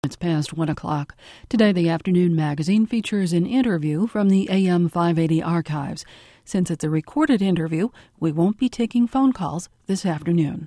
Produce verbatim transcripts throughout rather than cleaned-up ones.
It's past one o'clock. Today, the Afternoon Magazine features an interview from the A M five eighty archives. Since it's a recorded interview, we won't be taking phone calls this afternoon.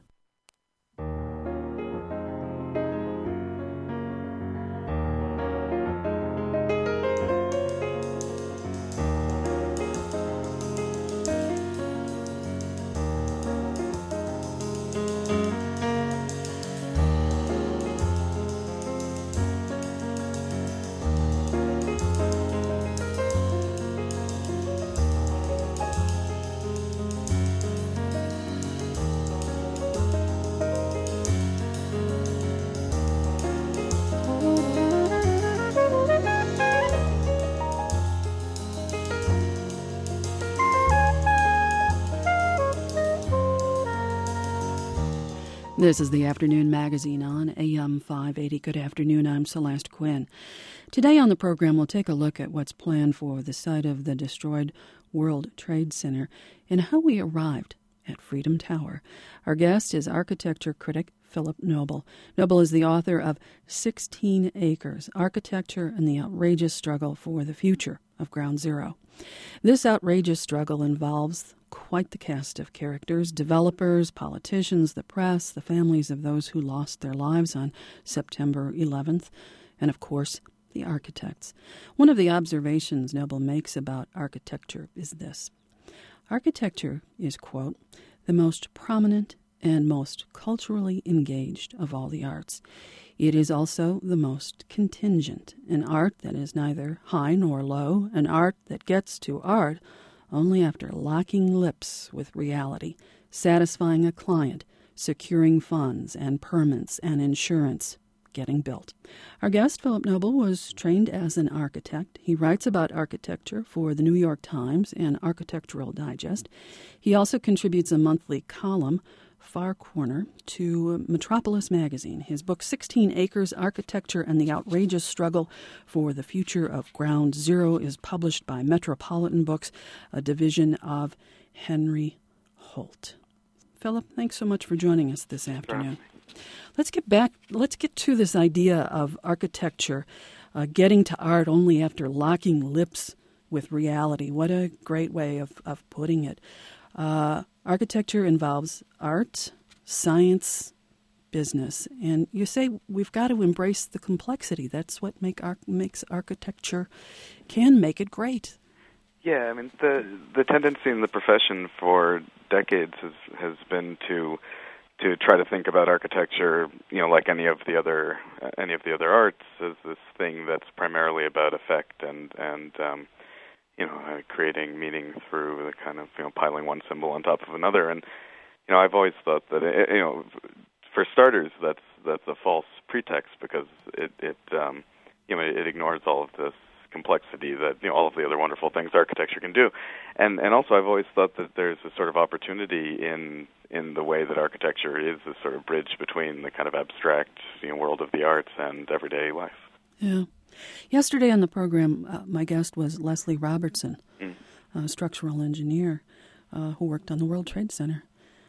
This is the Afternoon Magazine on A M five eighty. Good afternoon, I'm Celeste Quinn. Today on the program, we'll take a look at what's planned for the site of the destroyed World Trade Center and how we arrived at Freedom Tower. Our guest is architecture critic Philip Noble. Noble is the author of sixteen acres, Architecture and the Outrageous Struggle for the Future of Ground Zero. This outrageous struggle involves quite the cast of characters: developers, politicians, the press, the families of those who lost their lives on September eleventh, and of course, the architects. One of the observations Noble makes about architecture is this: architecture is, quote, the most prominent and most culturally engaged of all the arts. It is also the most contingent, an art that is neither high nor low, an art that gets to art only after locking lips with reality, satisfying a client, securing funds and permits and insurance, getting built. Our guest, Philip Noble, was trained as an architect. He writes about architecture for the New York Times and Architectural Digest. He also contributes a monthly column, Far Corner, to Metropolis magazine. His book, sixteen acres, Architecture and the Outrageous Struggle for the Future of Ground Zero, is published by Metropolitan Books, a division of Henry Holt. Philip, thanks so much for joining us this afternoon. Let's get back, let's get to this idea of architecture uh, getting to art only after locking lips with reality. What a great way of, of putting it. Uh, architecture involves art, science, business, and you say we've got to embrace the complexity. That's what make ar- makes architecture, can make it great. Yeah, I mean, the the tendency in the profession for decades has has been to to try to think about architecture, you know, like any of the other uh, any of the other arts, as this thing that's primarily about effect and and um, you know, uh, creating meaning through the kind of, you know, piling one symbol on top of another. And, you know, I've always thought that, it, you know, for starters, that's that's a false pretext because it, it um, you know, it ignores all of this complexity that, you know, all of the other wonderful things architecture can do. And and also I've always thought that there's a sort of opportunity in in the way that architecture is a sort of bridge between the kind of abstract, you know, world of the arts and everyday life. Yeah. Yesterday on the program, uh, my guest was Leslie Robertson, mm. a structural engineer uh, who worked on the World Trade Center.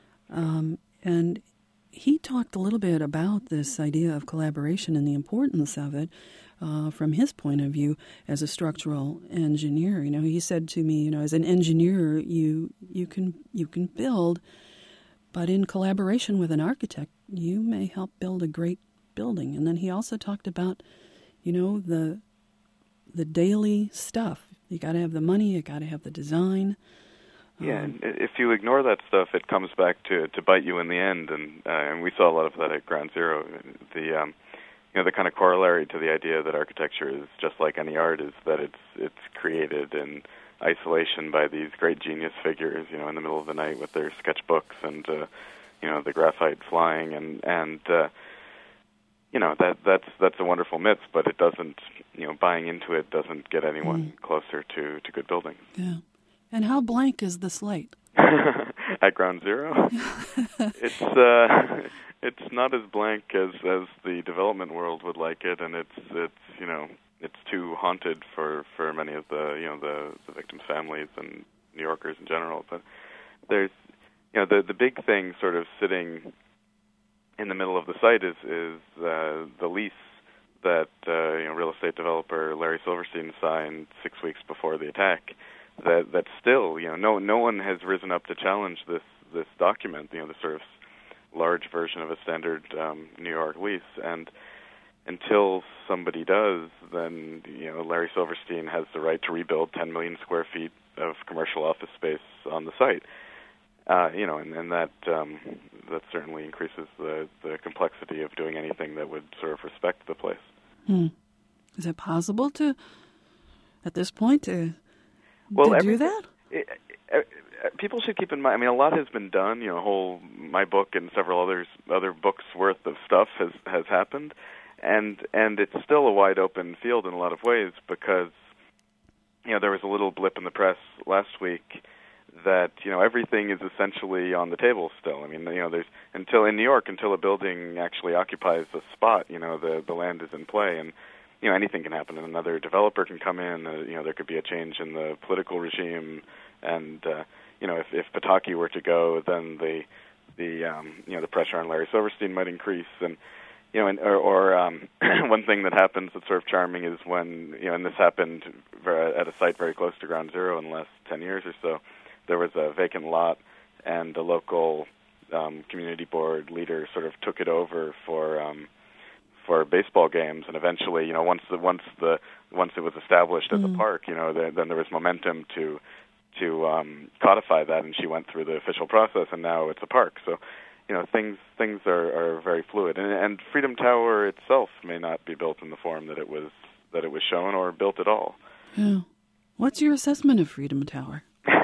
Um, and he talked a little bit about this idea of collaboration and the importance of it uh, from his point of view as a structural engineer. You know, he said to me, you know, as an engineer, you you can you can build, but in collaboration with an architect, you may help build a great building. And then he also talked about, you know, the the daily stuff. You got to have the money. You got to have the design. Yeah, um, and if you ignore that stuff, it comes back to, to bite you in the end. And uh, and we saw a lot of that at Ground Zero. The um, you know, the kind of corollary to the idea that architecture is just like any art is that it's it's created in isolation by these great genius figures, you know, in the middle of the night with their sketchbooks and uh, you know, the graphite flying and and. Uh, You know, that that's that's a wonderful myth, but it doesn't, you know, buying into it doesn't get anyone mm. closer to, to good building. Yeah. And how blank is the slate? At Ground Zero? it's uh, it's not as blank as, as the development world would like it, and it's it's you know, it's too haunted for, for many of the, you know, the, the victims' families and New Yorkers in general. But there's, you know, the the big thing sort of sitting in the middle of the site is is uh, the lease that uh, you know, real estate developer Larry Silverstein signed six weeks before the attack, that that still, you know, no no one has risen up to challenge this this document, you know, the sort of large version of a standard um, New York lease. And until somebody does, then, you know, Larry Silverstein has the right to rebuild ten million square feet of commercial office space on the site. Uh, you know, and, and that um, that certainly increases the, the complexity of doing anything that would sort of respect the place. Hmm. Is it possible to, at this point, to, well, to do that? It, it, people should keep in mind, I mean, a lot has been done. You know, whole my book and several others other books worth of stuff has, has happened. And and it's still a wide open field in a lot of ways because, you know, there was a little blip in the press last week that, you know, everything is essentially on the table still. I mean, you know, there's until in New York, until a building actually occupies a spot, you know, the the land is in play, and, you know, anything can happen. And another developer can come in. Uh, you know, there could be a change in the political regime, and uh, you know, if if Pataki were to go, then the the um, you know the pressure on Larry Silverstein might increase. And you know, and, or, or um, one thing that happens that's sort of charming is when, you know, and this happened at a site very close to Ground Zero in the last ten years or so, there was a vacant lot, and the local um, community board leader sort of took it over for um, for baseball games, and eventually, you know, once the once the once it was established as Mm. a park, you know, the, then there was momentum to to um, codify that, and she went through the official process, and now it's a park. So, you know, things things are, are very fluid, and, and Freedom Tower itself may not be built in the form that it was that it was shown, or built at all. Yeah. What's your assessment of Freedom Tower?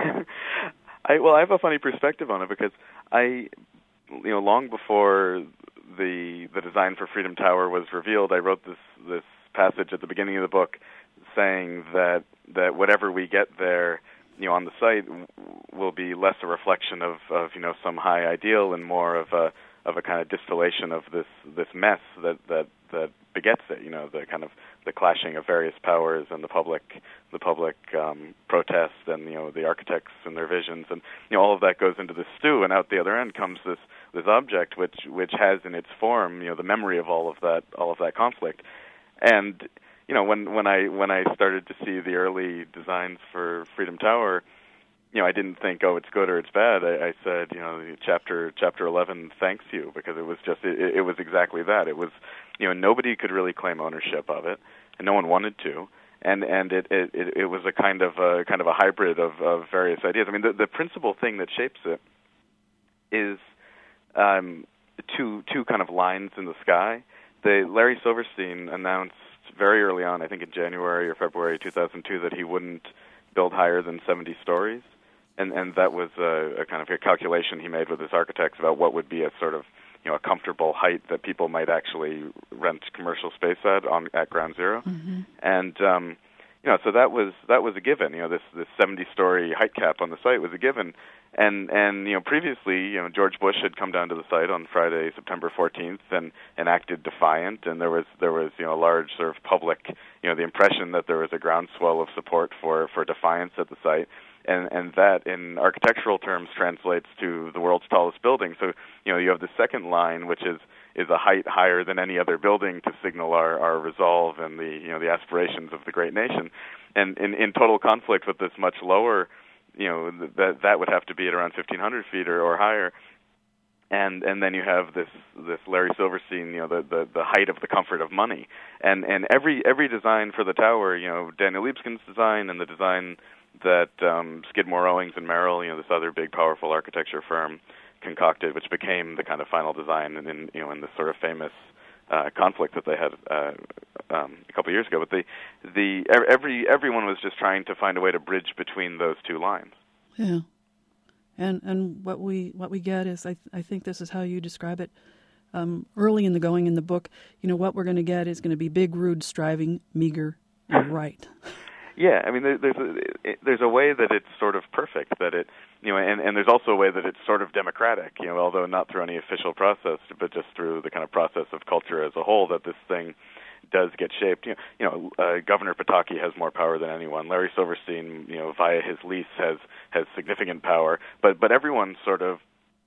I well, I have a funny perspective on it because I, you know, long before the the design for Freedom Tower was revealed, I wrote this this passage at the beginning of the book saying that that whatever we get there, you know, on the site will be less a reflection of, of you know, some high ideal and more of a of a kind of distillation of this this mess that that that begets it. You know, the kind of the clashing of various powers and the public the public um, protest and, you know, the architects and their visions, and, you know, all of that goes into the stew, and out the other end comes this this object which which has in its form, you know, the memory of all of that all of that conflict. And, you know, when when I when I started to see the early designs for Freedom Tower, you know, I didn't think, oh, it's good or it's bad. I, I said, you know, chapter chapter eleven thanks you, because it was just it, it was exactly that. It was, you know, nobody could really claim ownership of it, and no one wanted to, and and it it, it, it was a kind of a kind of a hybrid of, of various ideas. I mean, the, the principal thing that shapes it is um, two two kind of lines in the sky. The Larry Silverstein announced very early on, I think in January or February two thousand two, that he wouldn't build higher than seventy stories. And and that was a, a kind of a calculation he made with his architects about what would be a sort of, you know, a comfortable height that people might actually rent commercial space at on at Ground Zero. Mm-hmm. And um, you know, so that was that was a given. You know, this this seventy-story height cap on the site was a given. And and you know, previously, you know, George Bush had come down to the site on Friday, September fourteenth, and, and acted defiant. And there was there was you know a large sort of public, you know, the impression that there was a groundswell of support for, for defiance at the site. And and that, in architectural terms, translates to the world's tallest building. So, you know, you have the second line, which is, is a height higher than any other building to signal our, our resolve and the, you know, the aspirations of the great nation. And in, in total conflict with this much lower, you know, that that would have to be at around fifteen hundred feet or, or higher. And and then you have this this Larry Silverstein, you know, the, the, the height of the comfort of money. And and every every design for the tower, you know, Daniel Libeskind's design and the design that um, Skidmore, Owings and Merrill, you know, this other big, powerful architecture firm, concocted, which became the kind of final design, in, in you know, in this sort of famous uh, conflict that they had uh, um, a couple of years ago. But the the every everyone was just trying to find a way to bridge between those two lines. Yeah, and and what we what we get is, I I think this is how you describe it. Um, early in the going in the book, you know, what we're going to get is going to be big, rude, striving, meager, and right. Yeah, I mean, there, there's a, there's a way that it's sort of perfect, that it, you know, and, and there's also a way that it's sort of democratic, you know, although not through any official process, but just through the kind of process of culture as a whole, that this thing does get shaped. You know, you know uh, Governor Pataki has more power than anyone. Larry Silverstein, you know, via his lease has has significant power, but but everyone sort of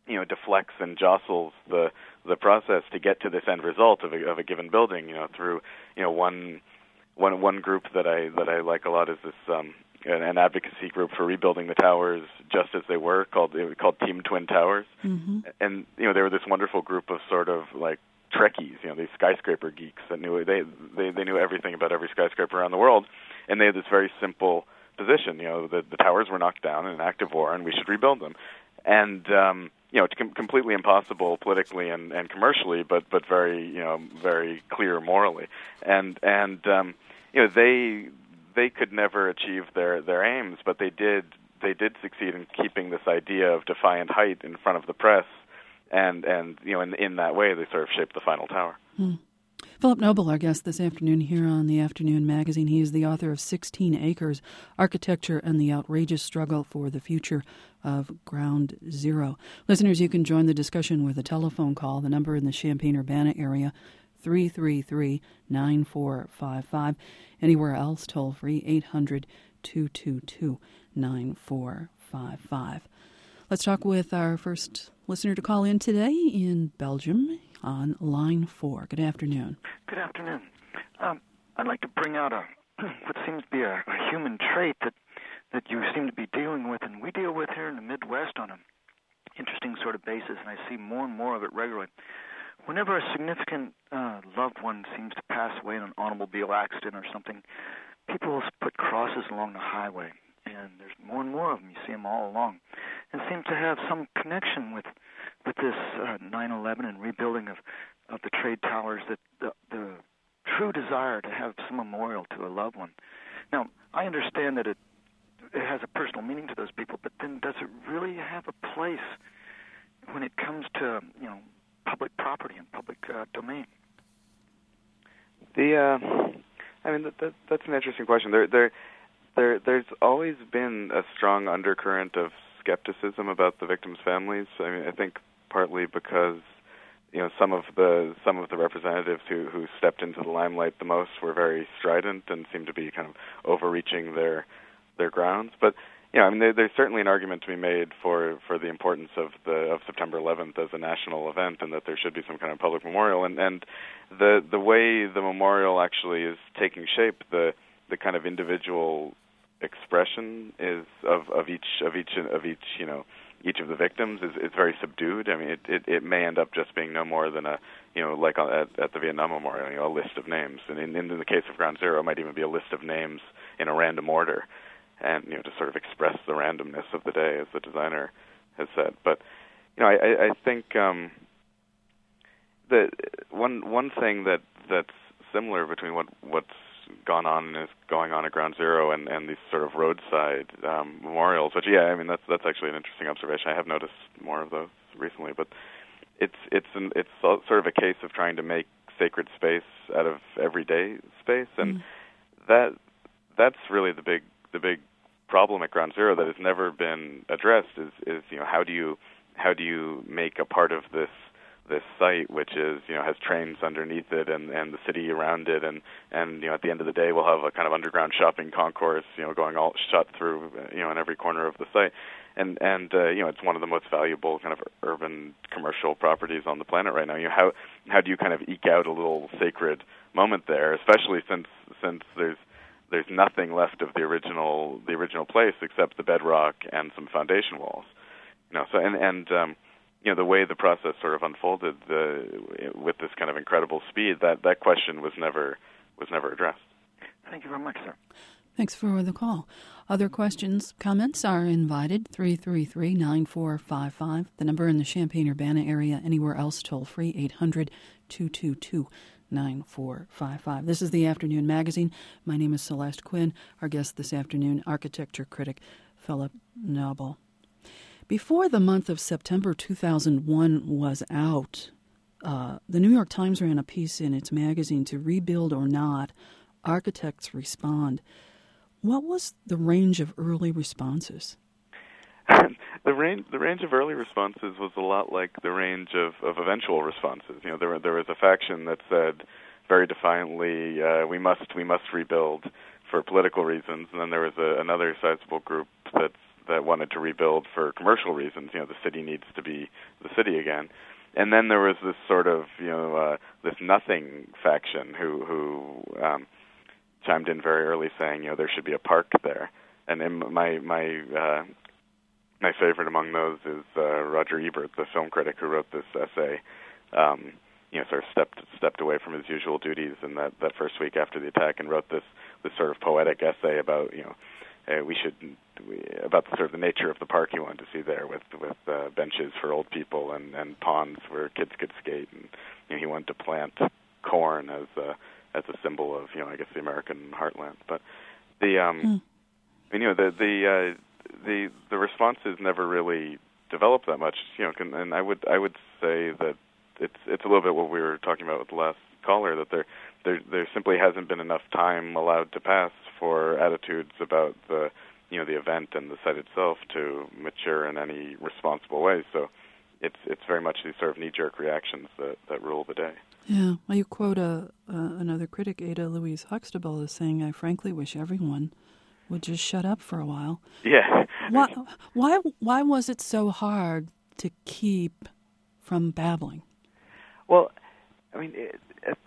you know, deflects and jostles the the process to get to this end result of a, of a given building. You know, through you know one one one group that I that I like a lot is this um, an, an advocacy group for rebuilding the towers just as they were, called it was called Team Twin Towers. Mm-hmm. And you know, they were this wonderful group of sort of like Trekkies, you know, these skyscraper geeks that knew they they they knew everything about every skyscraper around the world, and they had this very simple position. You know, the the towers were knocked down in an act of war, and we should rebuild them. And um, you know, it's com- completely impossible politically and, and commercially, but but very you know very clear morally. And and um, you know, they they could never achieve their, their aims, but they did they did succeed in keeping this idea of defiant height in front of the press, and and you know in in that way they sort of shaped the final tower. Hmm. Philip Noble, our guest this afternoon here on the Afternoon Magazine. He is the author of sixteen acres, Architecture and the Outrageous Struggle for the Future of Ground Zero. Listeners, you can join the discussion with a telephone call. The number in the Champaign-Urbana area, three three three, nine four five five. Anywhere else, toll free, eight hundred, two two two, nine four five five. Let's talk with our first listener to call in today in Belgium on line four. Good afternoon. Good afternoon. Um, I'd like to bring out a what seems to be a, a human trait that, that you seem to be dealing with, and we deal with here in the Midwest on an interesting sort of basis, and I see more and more of it regularly. Whenever a significant uh, loved one seems to pass away in an automobile accident or something, people will put crosses along the highway, and there's more and more of them. You see them all along, and seem to have some connection with with this uh, nine eleven and rebuilding of, of the trade towers, that the, the true desire to have some memorial to a loved one. Now, I understand that it it has a personal meaning to those people, but then does it really have a place when it comes to, you know, public property and public uh, domain? The, uh, I mean, that, that, that's an interesting question. There, there, there, there's always been a strong undercurrent of skepticism about the victims' families. I mean, I think partly because, you know, some of the some of the representatives who, who stepped into the limelight the most were very strident and seemed to be kind of overreaching their their grounds. But you know, I mean, there, there's certainly an argument to be made for, for the importance of the of September eleventh as a national event, and that there should be some kind of public memorial. And, and the the way the memorial actually is taking shape, the the kind of individual expression is of, of each of each of each you know each of the victims is, is very subdued. I mean, it, it, it may end up just being no more than a you know like at, at the Vietnam Memorial, you know, a list of names. And in, in the case of Ground Zero, it might even be a list of names in a random order, and you know to sort of express the randomness of the day, as the designer has said. But you know, I, I think um, that one one thing that that's similar between what what's gone on and is going on at Ground Zero and, and these sort of roadside um, memorials, which yeah, I mean that's that's actually an interesting observation. I have noticed more of those recently, but it's it's an, it's sort of a case of trying to make sacred space out of everyday space, and mm. that that's really the big the big problem at Ground Zero that has never been addressed is, is you know how do you how do you make a part of this this site which is you know has trains underneath it and, and the city around it, and, and you know at the end of the day we'll have a kind of underground shopping concourse you know going all shut through you know in every corner of the site, and and uh, you know it's one of the most valuable kind of urban commercial properties on the planet right now. You know how how do you kind of eke out a little sacred moment there, especially since since there's There's nothing left of the original the original place except the bedrock and some foundation walls, you know. So and and um, you know the way the process sort of unfolded the, with this kind of incredible speed, that, that question was never was never addressed. Thank you very much, sir. Thanks for the call. Other questions, comments are invited. three three three, nine four five five. The number in the Champaign-Urbana area. Anywhere else, toll free, eight hundred, two two two, nine four five five. This is the Afternoon Magazine. My name is Celeste Quinn. Our guest this afternoon, architecture critic Philip Noble. Before the month of September two thousand one was out, uh, the New York Times ran a piece in its magazine, To Rebuild or Not, Architects Respond. What was the range of early responses? the range the range of early responses was a lot like the range of, of eventual responses. You know, there there was a faction that said very defiantly, uh, we must we must rebuild for political reasons, and then there was a, another sizable group that that wanted to rebuild for commercial reasons. You know, the city needs to be the city again. And then there was this sort of, you know, uh, this nothing faction who who um, chimed in very early, saying, you know, there should be a park there. And in my my uh, my favorite among those is uh, Roger Ebert, the film critic who wrote this essay. Um, you know, sort of stepped stepped away from his usual duties in that, that first week after the attack, and wrote this this sort of poetic essay about, you know, uh, we should we, about the sort of the nature of the park he wanted to see there, with with uh, benches for old people and, and ponds where kids could skate, and you know, he wanted to plant corn as a as a symbol of, you know, I guess the American heartland. But the um, mm. you know the the uh, the the responses never really developed that much, you know, can, and I would I would say that it's it's a little bit what we were talking about with the last caller, that there there there simply hasn't been enough time allowed to pass for attitudes about the you know the event and the site itself to mature in any responsible way. So it's it's very much these sort of knee-jerk reactions that, that rule the day. Yeah, well, you quote a, uh, another critic, Ada Louise Huxtable, as saying, "I frankly wish everyone would just shut up for a while." Yeah. why why why was it so hard to keep from babbling? Well, I mean, it, at,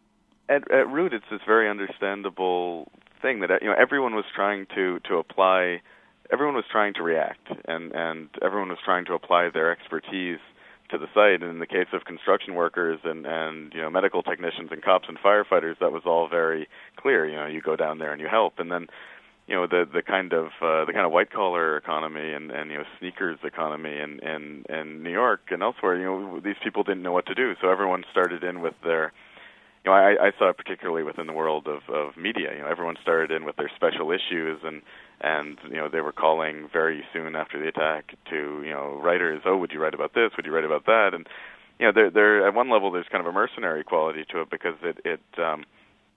at at root, it's this very understandable thing that, you know, everyone was trying to, to apply, everyone was trying to react, and, and everyone was trying to apply their expertise to the site. And in the case of construction workers and, and you know medical technicians and cops and firefighters, that was all very clear. You know, you go down there and you help, and then you know the the kind of uh, the kind of white collar economy and, and you know sneakers economy in, in in New York and elsewhere. You know, these people didn't know what to do, so everyone started in with their. You know, I, I saw it particularly within the world of, of media. You know, everyone started in with their special issues, and and you know they were calling very soon after the attack to you know writers. Oh, would you write about this? Would you write about that? And you know, there there at one level there's kind of a mercenary quality to it, because it it um,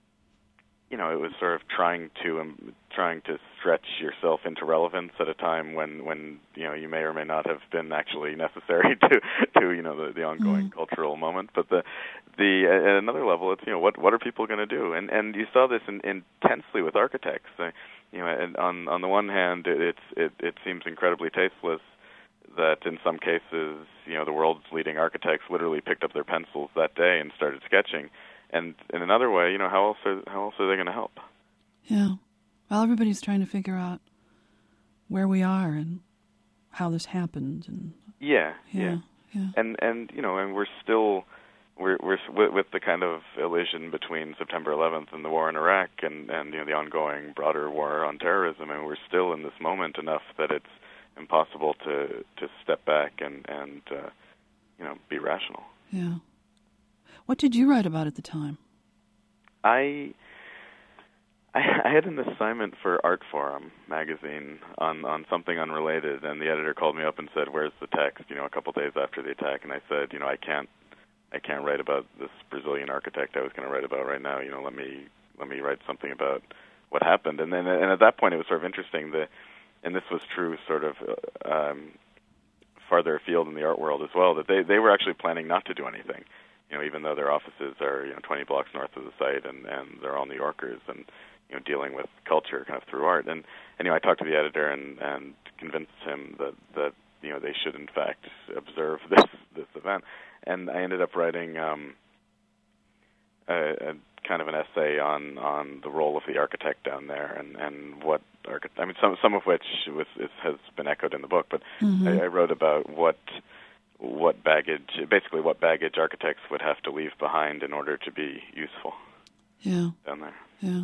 you know it was sort of trying to um, trying to stretch yourself into relevance at a time when when you know you may or may not have been actually necessary to to you know the, the ongoing mm. cultural moment. But the The, at another level, it's, you know, what what are people going to do? And and you saw this in, intensely with architects. Uh, you know, and on on the one hand, it, it's it, it seems incredibly tasteless that in some cases, you know, the world's leading architects literally picked up their pencils that day and started sketching. And in another way, you know, how else are how else are they going to help? Yeah, well, everybody's trying to figure out where we are and how this happened. And yeah, yeah, yeah, yeah. and and you know, and we're still. We're, we're with the kind of elision between September eleventh and the war in Iraq, and, and you know the ongoing broader war on terrorism, and we're still in this moment enough that it's impossible to, to step back and and uh, you know be rational. Yeah. What did you write about at the time? I I had an assignment for Art Forum magazine on on something unrelated, and the editor called me up and said, "Where's the text?" You know, a couple days after the attack, and I said, "You know, I can't." I can't write about this Brazilian architect I was going to write about right now. You know, let me let me write something about what happened. And then, and at that point, it was sort of interesting. That, and this was true, sort of um, farther afield in the art world as well. That they they were actually planning not to do anything. You know, even though their offices are you know twenty blocks north of the site, and, and they're all New Yorkers, and you know dealing with culture kind of through art. And anyway, I talked to the editor and and convinced him that that you know they should in fact observe this this event. And I ended up writing um, a, a kind of an essay on, on the role of the architect down there, and, and what archi- I mean, some some of which was is, has been echoed in the book. But mm-hmm. I, I wrote about what what baggage, basically what baggage architects would have to leave behind in order to be useful. Yeah. Down there. Yeah.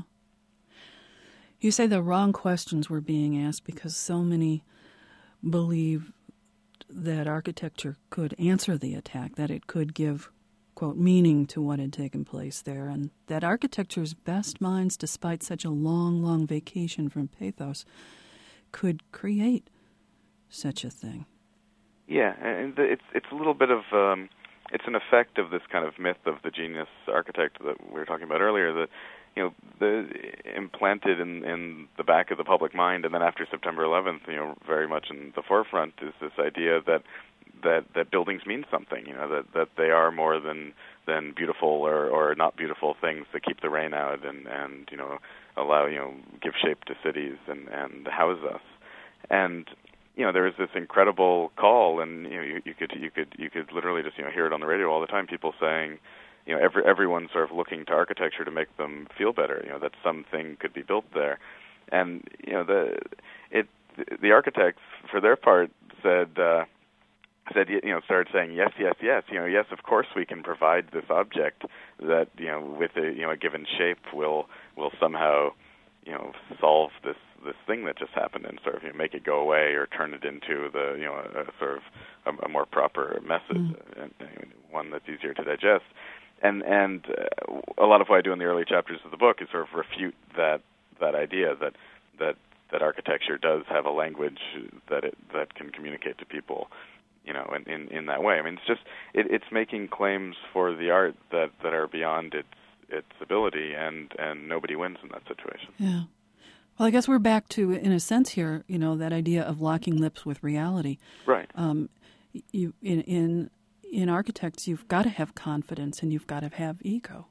You say the wrong questions were being asked because so many believe that architecture could answer the attack, that it could give, quote, meaning to what had taken place there, and that architecture's best minds, despite such a long, long vacation from pathos, could create such a thing. Yeah, and it's it's a little bit of, um, it's an effect of this kind of myth of the genius architect that we were talking about earlier, that you know, the implanted in, in the back of the public mind, and then after September eleventh, you know, very much in the forefront is this idea that that, that buildings mean something, you know, that, that they are more than than beautiful or, or not beautiful things that keep the rain out and, and you know, allow, you know, give shape to cities and, and house us. And you know, there was this incredible call, and you know, you, you could you could you could literally just you know hear it on the radio all the time. People saying, you know, every everyone's sort of looking to architecture to make them feel better. You know, that something could be built there, and you know the it the architects for their part said uh, said you know started saying yes yes yes you know yes of course we can provide this object that you know with a you know a given shape will will somehow you know solve this. this thing that just happened and sort of you know, make it go away or turn it into the you know a, a sort of a, a more proper message, mm. and, and one that's easier to digest. And and uh, a lot of what I do in the early chapters of the book is sort of refute that that idea that that that architecture does have a language that it that can communicate to people, you know, in in, in that way. I mean, it's just it, it's making claims for the art that, that are beyond its its ability, and and nobody wins in that situation. Yeah. Well, I guess we're back to, in a sense here, you know, that idea of locking lips with reality. Right. Um, you in in in architects, you've got to have confidence and you've got to have ego.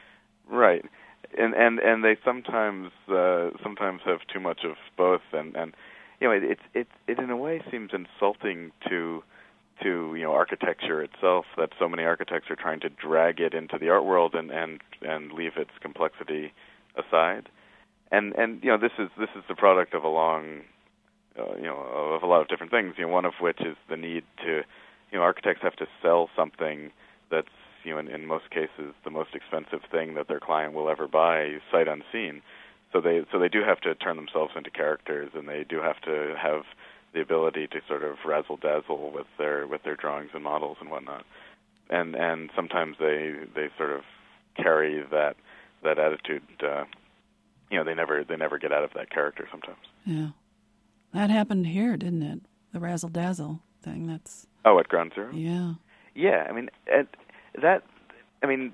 Right. And and and they sometimes uh, sometimes have too much of both, and, and you know, it it it it in a way seems insulting to to you know architecture itself that so many architects are trying to drag it into the art world and and and leave its complexity aside. And and you know this is this is the product of a long, uh, you know, of a lot of different things. You know, one of which is the need to, you know, architects have to sell something that's you know in, in most cases the most expensive thing that their client will ever buy, sight unseen. So they so they do have to turn themselves into characters, and they do have to have the ability to sort of razzle dazzle with their with their drawings and models and whatnot. And and sometimes they they sort of carry that that attitude. Uh, You know, they never they never get out of that character sometimes. Yeah, that happened here, didn't it? The razzle dazzle thing. That's oh, at Ground Zero. Yeah, yeah. I mean, at that. I mean,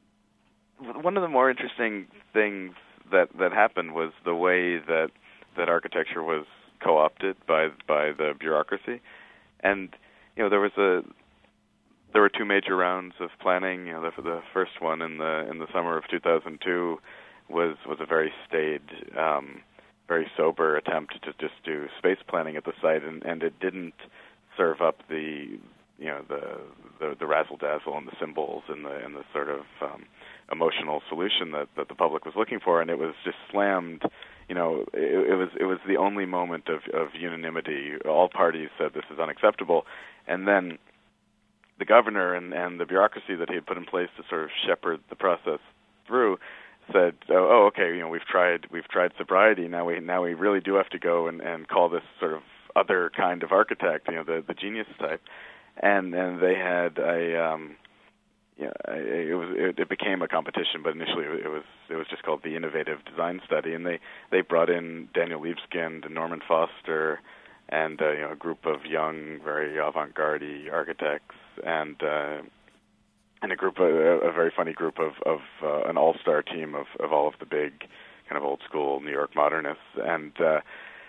one of the more interesting things that that happened was the way that that architecture was co-opted by by the bureaucracy, and you know, there was a there were two major rounds of planning. You know, the, the first one in the in the summer of two thousand two. was was a very staid, um, very sober attempt to just do space planning at the site, and, and it didn't serve up the you know the the, the razzle dazzle and the symbols and the and the sort of um, emotional solution that, that the public was looking for, and it was just slammed. You know, it, it was it was the only moment of, of unanimity. All parties said this is unacceptable, and then the governor and, and the bureaucracy that he had put in place to sort of shepherd the process through said, oh, oh, okay, you know, we've tried, we've tried sobriety. Now we, now we really do have to go and, and call this sort of other kind of architect, you know, the, the genius type. And and they had a, um, you know, it was it, it became a competition, but initially it was it was just called the Innovative Design Study, and they, they brought in Daniel Libeskind and Norman Foster, and uh, you know, a group of young, very avant-garde architects, and uh, and a group, a, a very funny group of, of uh, an all-star team of, of all of the big kind of old-school New York modernists, and uh,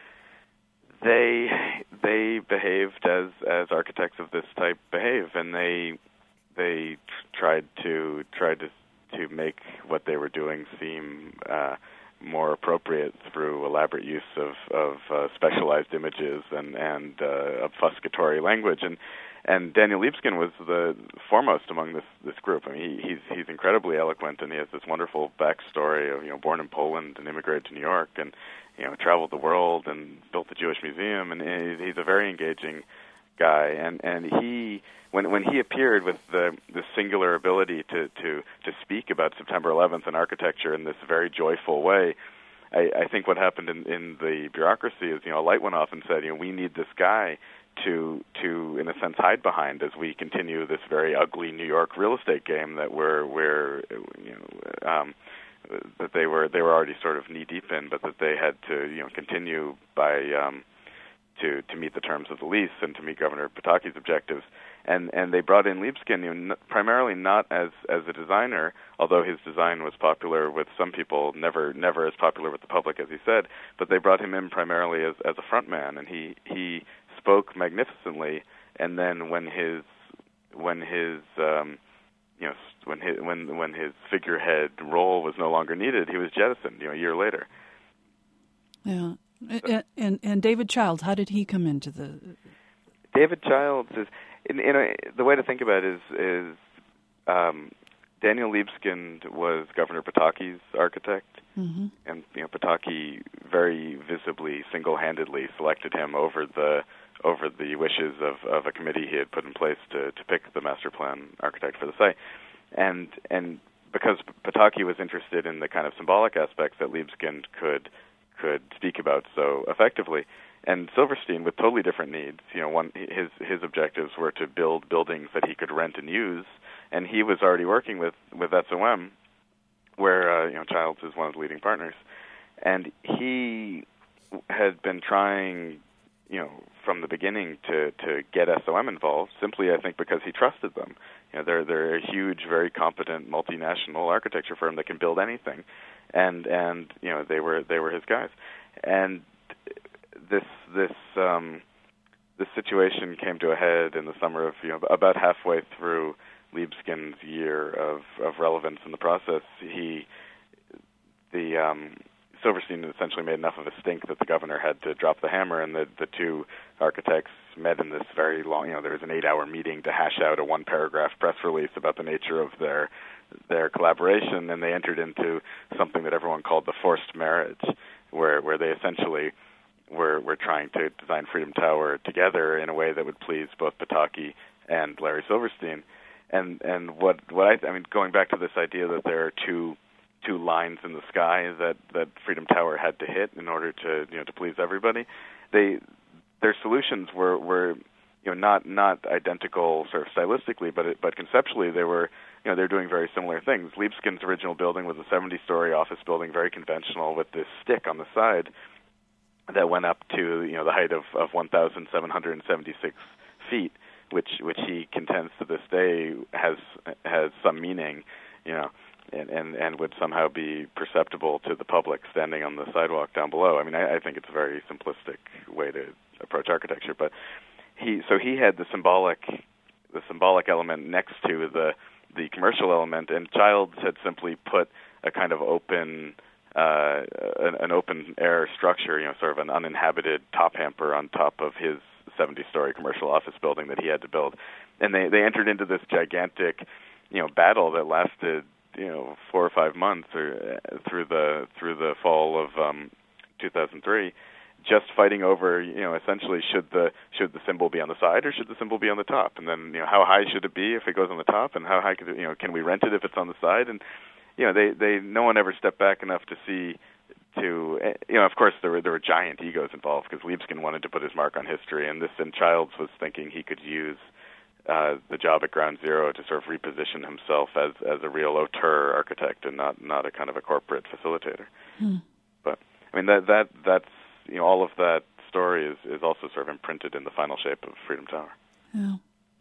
they they behaved as, as architects of this type behave, and they they tried to tried to to make what they were doing seem uh, more appropriate through elaborate use of of uh, specialized images and and uh, obfuscatory language. And And Daniel Libeskind was the foremost among this this group. I mean, he, he's he's incredibly eloquent, and he has this wonderful backstory of you know born in Poland and immigrated to New York, and you know traveled the world and built the Jewish Museum, and he's a very engaging guy. And and he when when he appeared with the the singular ability to to to speak about September eleventh and architecture in this very joyful way, I, I think what happened in, in the bureaucracy is you know a light went off and said you know we need this guy to to in a sense hide behind as we continue this very ugly New York real estate game that we're we're you know um, that they were they were already sort of knee deep in, but that they had to you know continue by um, to to meet the terms of the lease and to meet Governor Pataki's objectives. And and they brought in Libeskind, you know, primarily not as as a designer, although his design was popular with some people, never never as popular with the public as he said. But they brought him in primarily as as a front man, and he he. spoke magnificently, and then when his when his um, you know when his when when his figurehead role was no longer needed, he was jettisoned. You know, a year later. Yeah, And, and and David Childs, how did he come into the? David Childs is, in, in a, the way to think about it is, is um, Daniel Libeskind was Governor Pataki's architect, mm-hmm. and you know Pataki very visibly, single-handedly selected him over the over the wishes of, of a committee he had put in place to, to pick the master plan architect for the site, and and because Pataki was interested in the kind of symbolic aspects that Libeskind could could speak about so effectively. And Silverstein, with totally different needs, you know, one his his objectives were to build buildings that he could rent and use, and he was already working with with S O M, where uh, you know Childs is one of the leading partners, and he had been trying, you know, from the beginning to to get S O M involved. Simply, I think, because he trusted them. You know, they're they're a huge, very competent multinational architecture firm that can build anything, and and you know they were they were his guys, and. This this um, this situation came to a head in the summer of you know about halfway through Libeskind's year of, of relevance in the process. He the um, Silverstein essentially made enough of a stink that the governor had to drop the hammer, and the the two architects met in this very long you know there was an eight hour meeting to hash out a one paragraph press release about the nature of their their collaboration, and they entered into something that everyone called the forced marriage, where where they essentially We're, we're trying to design Freedom Tower together in a way that would please both Pataki and Larry Silverstein. And and what what I I mean going back to this idea that there are two two lines in the sky that, that Freedom Tower had to hit in order to you know to please everybody, they their solutions were, were you know not not identical sort of stylistically, but it, but conceptually they were you know they're doing very similar things. Libeskind's original building was a seventy story office building, very conventional, with this stick on the side that went up to you know the height of, of one thousand seven hundred seventy-six feet, which which he contends to this day has has some meaning, you know, and, and, and would somehow be perceptible to the public standing on the sidewalk down below. I mean, I, I think it's a very simplistic way to approach architecture, but he so he had the symbolic the symbolic element next to the the commercial element, and Childs had simply put a kind of open. Uh, an, an open-air structure, you know, sort of an uninhabited top hamper on top of his seventy story commercial office building that he had to build. And they, they entered into this gigantic, you know, battle that lasted, you know, four or five months or uh, through the through the fall of um, two thousand three, just fighting over, you know, essentially should the should the symbol be on the side or should the symbol be on the top? And then, you know, how high should it be if it goes on the top, and how high could it, you know, can we rent it if it's on the side? And you know, they, they no one ever stepped back enough to see, to you know, of course there were there were giant egos involved because Libeskind wanted to put his mark on history, and this and Childs was thinking he could use uh, the job at Ground Zero to sort of reposition himself as as a real auteur architect and not not a kind of a corporate facilitator. Hmm. But I mean that that that's you know all of that story is, is also sort of imprinted in the final shape of Freedom Tower. Yeah.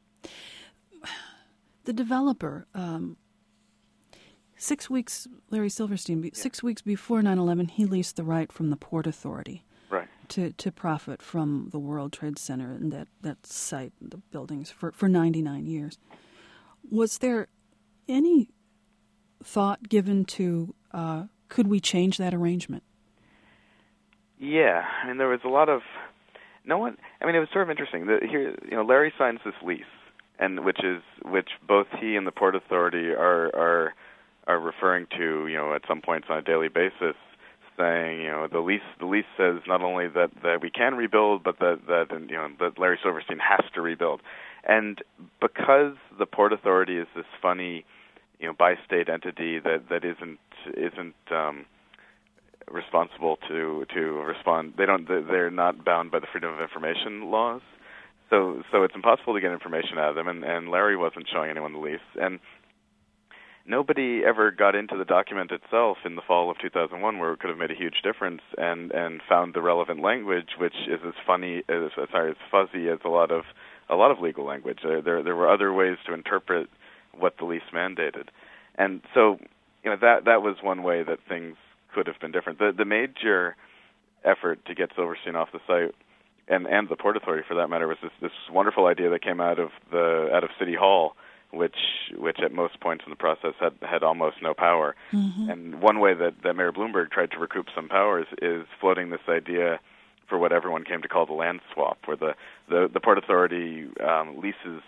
The developer. Um Six weeks, Larry Silverstein, yeah. six weeks before nine eleven, he leased the right from the Port Authority right. to, to profit from the World Trade Center and that, that site, the buildings, for, for ninety-nine years. Was there any thought given to, uh, could we change that arrangement? Yeah, I mean, there was a lot of, no one, I mean, it was sort of interesting. The, here, you know, Larry signs this lease, and which is, which both he and the Port Authority are, are, are referring to, you know, at some points on a daily basis, saying, you know, the lease the lease says not only that, that we can rebuild, but that, that you know that Larry Silverstein has to rebuild. And because the Port Authority is this funny, you know, bi-state entity that, that isn't isn't um, responsible to to respond, they don't they're not bound by the Freedom of Information laws. So so it's impossible to get information out of them, and, and Larry wasn't showing anyone the lease. And nobody ever got into the document itself in the fall of two thousand one, where it could have made a huge difference, and, and found the relevant language, which is as funny, as, sorry, as fuzzy as a lot of a lot of legal language. There, there, there were other ways to interpret what the lease mandated, and so you know that that was one way that things could have been different. The the major effort to get Silverstein off the site, and, and the Port Authority for that matter, was this, this wonderful idea that came out of the out of City Hall which which at most points in the process had had almost no power. Mm-hmm. And one way that, that Mayor Bloomberg tried to recoup some powers is floating this idea for what everyone came to call the land swap, where the the, the Port Authority um, leases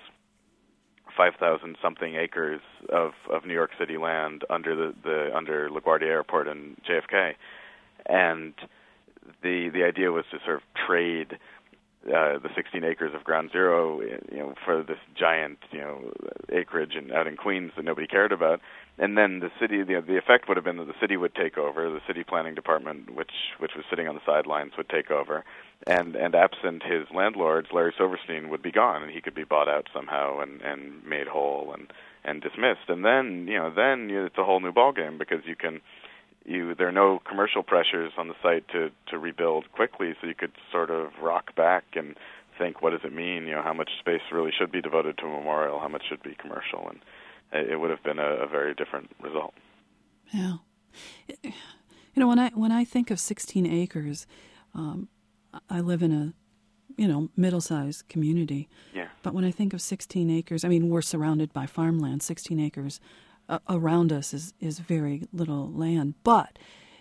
five thousand something acres of, of New York City land under the, the under LaGuardia Airport and J F K, and the the idea was to sort of trade uh, the sixteen acres of Ground Zero, you know, for this giant, you know, acreage in, out in Queens that nobody cared about, and then the city, the the effect would have been that the city would take over, the city planning department, which which was sitting on the sidelines, would take over, and and absent his landlords, Larry Silverstein would be gone, and he could be bought out somehow and and made whole and and dismissed, and then you know then you, it's a whole new ballgame because you can. You, there are no commercial pressures on the site to, to rebuild quickly, so you could sort of rock back and think, what does it mean? You know, how much space really should be devoted to a memorial? How much should be commercial? And it would have been a, a very different result. Yeah, you know, when I when I think of sixteen acres, um, I live in a you know middle-sized community. Yeah. But when I think of sixteen acres, I mean, we're surrounded by farmland. sixteen acres. Uh, around us is, is very little land. But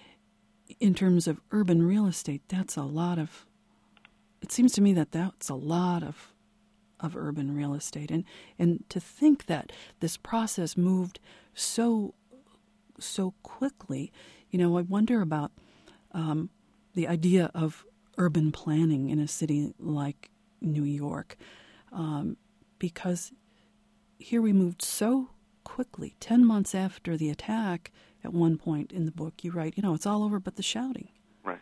in terms of urban real estate, that's a lot of, it seems to me that that's a lot of of urban real estate. And, and to think that this process moved so, so quickly, you know, I wonder about um, the idea of urban planning in a city like New York, um, because here we moved so quickly. Ten months after the attack, at one point in the book, you write, you know, it's all over but the shouting. Right.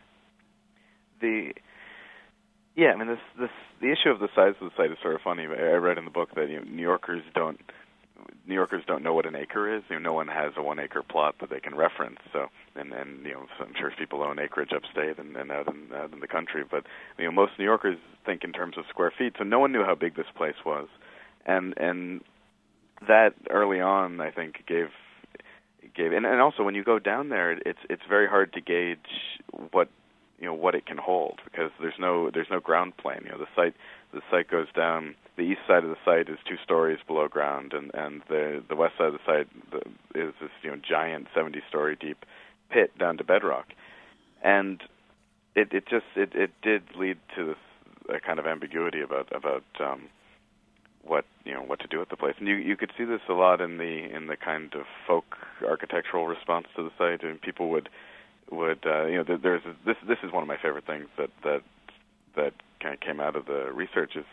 The yeah, I mean, this this the issue of the size of the site is sort of funny. I read in the book that you know, New Yorkers don't New Yorkers don't know what an acre is. You know, no one has a one acre plot that they can reference. So, and and you know, so I'm sure people own acreage upstate and, and out in out in the country. But you know, most New Yorkers think in terms of square feet. So no one knew how big this place was, and and. That early on, I think, gave gave, and, and also when you go down there, it's it's very hard to gauge what you know what it can hold because there's no there's no ground plane. You know, the site the site goes down. The east side of the site is two stories below ground, and, and the the west side of the site is this you know giant seventy story deep pit down to bedrock, and it it just it, it did lead to this a kind of ambiguity about about. Um, what you know what to do with the place, and you you could see this a lot in the in the kind of folk architectural response to the site, and people would would uh, you know there, there's a, this this is one of my favorite things that that that kind of came out of the research is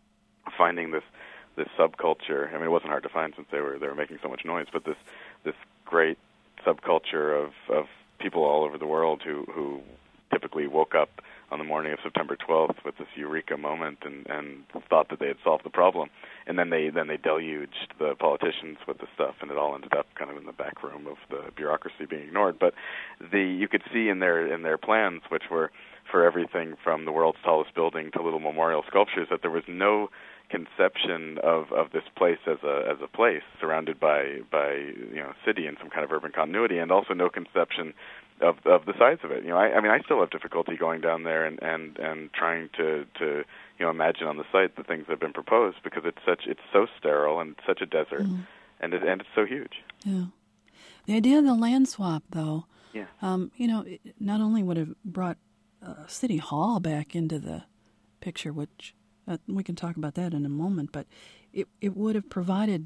finding this this subculture. I mean, it wasn't hard to find since they were they were making so much noise, but this this great subculture of of people all over the world who who typically woke up on the morning of September twelfth with this eureka moment and, and thought that they had solved the problem. And then they then they deluged the politicians with the stuff, and it all ended up kind of in the back room of the bureaucracy being ignored. But the you could see in their in their plans, which were for everything from the world's tallest building to little memorial sculptures, that there was no conception of, of this place as a as a place surrounded by by you know city and some kind of urban continuity, and also no conception of of the size of it. You know, I, I mean, I still have difficulty going down there and, and, and trying to, to you know imagine on the site the things that have been proposed because it's such it's so sterile and such a desert, mm. and it and it's so huge. Yeah, the idea of the land swap, though, yeah, um, you know, it not only would have brought uh, City Hall back into the picture, which uh, we can talk about that in a moment, but it it would have provided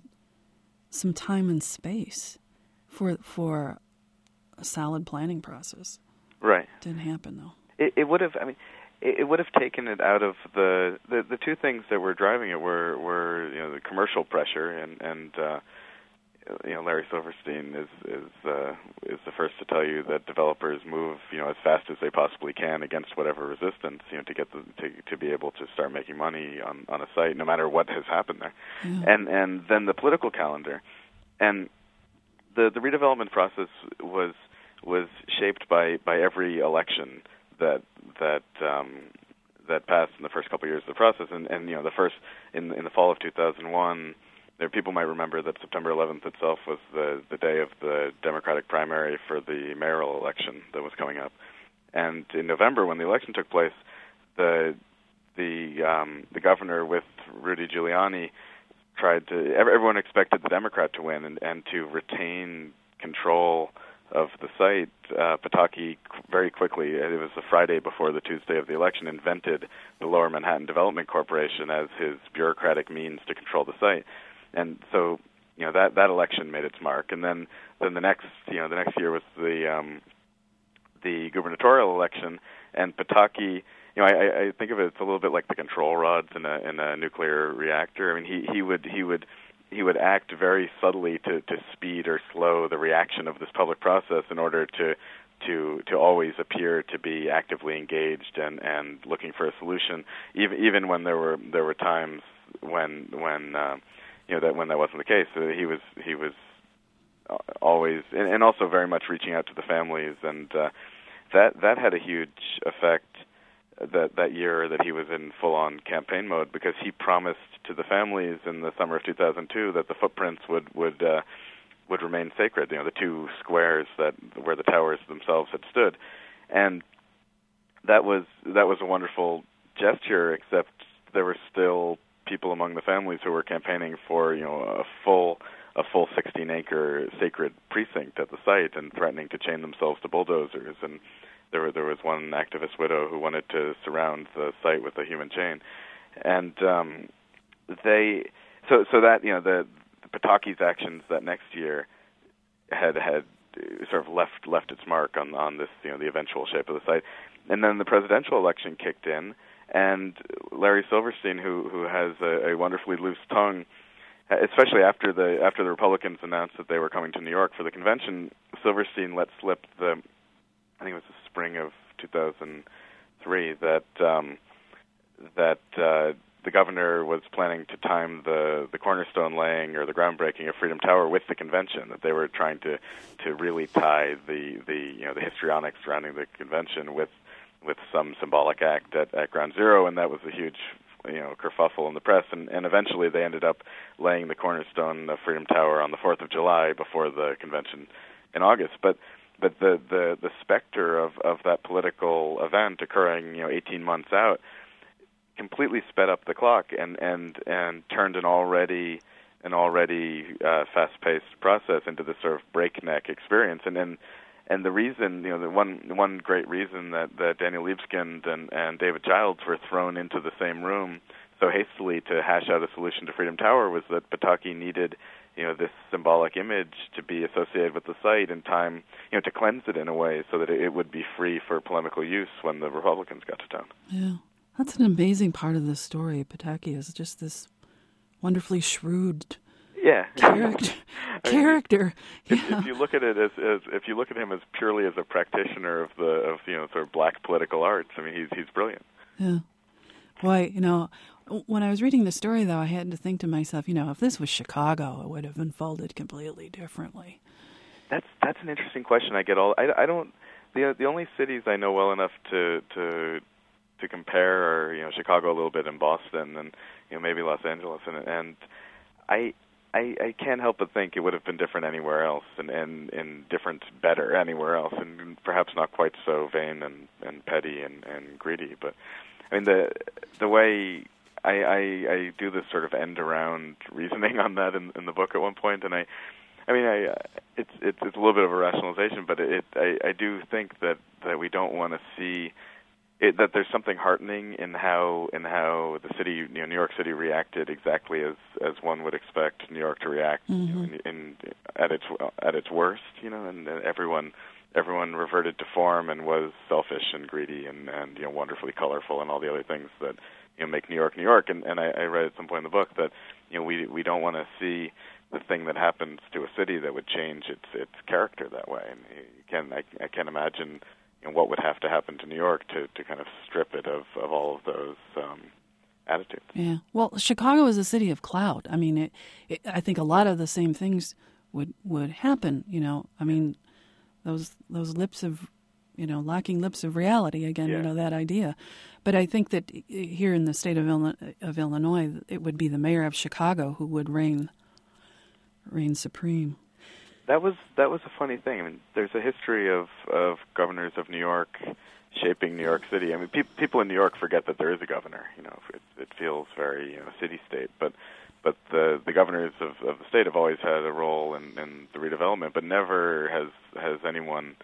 some time and space for for. a solid planning process. Right. Didn't happen, though. It, it would have, I mean, it, it would have taken it out of the, the, the two things that were driving it were, were you know, the commercial pressure, and, and uh, you know, Larry Silverstein is, is, uh, is the first to tell you that developers move, you know, as fast as they possibly can against whatever resistance, you know, to get the, to, to be able to start making money on, on a site, no matter what has happened there. Yeah. And, and then the political calendar. And The the redevelopment process was was shaped by, by every election that that um, that passed in the first couple of years of the process, and, and you know the first in in the fall of two thousand one, there people might remember that September eleventh itself was the the day of the Democratic primary for the mayoral election that was coming up, and in November when the election took place, the the um, the governor with Rudy Giuliani tried to. Everyone expected the Democrat to win and, and to retain control of the site. Uh, Pataki very quickly, it was the Friday before the Tuesday of the election, invented the Lower Manhattan Development Corporation as his bureaucratic means to control the site, and so you know that that election made its mark. And then then the next you know the next year was the um, the gubernatorial election, and Pataki. You know, I, I think of it, it's a little bit like the control rods in a in a nuclear reactor. I mean, he, he would he would he would act very subtly to, to speed or slow the reaction of this public process in order to to to always appear to be actively engaged and, and looking for a solution, even even when there were there were times when when uh, you know that when that wasn't the case. So he was he was always and, and also very much reaching out to the families, and uh, that that had a huge effect. That that year that he was in full-on campaign mode, because he promised to the families in the summer of two thousand two that the footprints would would uh, would remain sacred. You know, the two squares that where the towers themselves had stood, and that was that was a wonderful gesture. Except there were still people among the families who were campaigning for you know a full a full sixteen-acre sacred precinct at the site and threatening to chain themselves to bulldozers. And There, there was one activist widow who wanted to surround the site with a human chain, and um, they, so so that you know the, the Pataki's actions that next year had had sort of left left its mark on on this you know the eventual shape of the site, and then the presidential election kicked in, and Larry Silverstein, who who has a, a wonderfully loose tongue, especially after the after the Republicans announced that they were coming to New York for the convention, Silverstein let slip the. I think it was the spring of two thousand three that um, that uh, the governor was planning to time the, the cornerstone laying or the groundbreaking of Freedom Tower with the convention. That they were trying to, to really tie the, the you know the histrionics surrounding the convention with with some symbolic act at, at Ground Zero, and that was a huge you know kerfuffle in the press. And, and eventually they ended up laying the cornerstone of Freedom Tower on the fourth of July before the convention in August. But But the, the, the specter of, of that political event occurring, you know, eighteen months out, completely sped up the clock and, and, and turned an already an already uh, fast-paced process into this sort of breakneck experience. And then, and the reason, you know, the one one great reason that, that Daniel Libeskind and, and David Childs were thrown into the same room so hastily to hash out a solution to Freedom Tower was that Pataki needed you know, this symbolic image to be associated with the site in time, you know, to cleanse it in a way so that it would be free for polemical use when the Republicans got to town. Yeah. That's an amazing part of this story. Pataki is just this wonderfully shrewd yeah. character. I mean, character. If, yeah. if you look at it as, as if you look at him as purely as a practitioner of the of you know sort of black political arts, I mean, he's he's brilliant. Yeah. Boy, you know, when I was reading the story, though, I had to think to myself, you know, if this was Chicago, it would have unfolded completely differently. That's that's an interesting question. I get all I, I don't the the only cities I know well enough to to to compare are you know Chicago a little bit and Boston and you know maybe Los Angeles and and I I, I can't help but think it would have been different anywhere else and and, and different better anywhere else and perhaps not quite so vain and, and petty and, and greedy. But I mean the the way I, I, I do this sort of end-around reasoning on that in, in the book at one point, and I, I mean, I, it's, it's it's a little bit of a rationalization, but it, I, I do think that, that we don't want to see it, that there's something heartening in how in how the city, you know, New York City, reacted exactly as, as one would expect New York to react mm-hmm. you know, in, in at its at its worst, you know, and, and everyone. Everyone reverted to form and was selfish and greedy and, and you know wonderfully colorful and all the other things that you know make New York New York. And, and I, I read at some point in the book that you know we we don't want to see the thing that happens to a city that would change its its character that way. And you can I, I can't imagine you know, what would have to happen to New York to, to kind of strip it of, of all of those um, attitudes. Yeah. Well, Chicago is a city of clout. I mean, it, it, I think a lot of the same things would would happen. You know, I mean. Those those lips of, you know, lacking lips of reality, again, yeah. you know, that idea. But I think that here in the state of, Illinois, of Illinois, it would be the mayor of Chicago who would reign reign supreme. That was that was a funny thing. I mean, there's a history of, of governors of New York shaping New York City. I mean, pe- people in New York forget that there is a governor. You know, it, it feels very you know city-state. But but the the governors of, of the state have always had a role in, in the redevelopment, but never has has anyone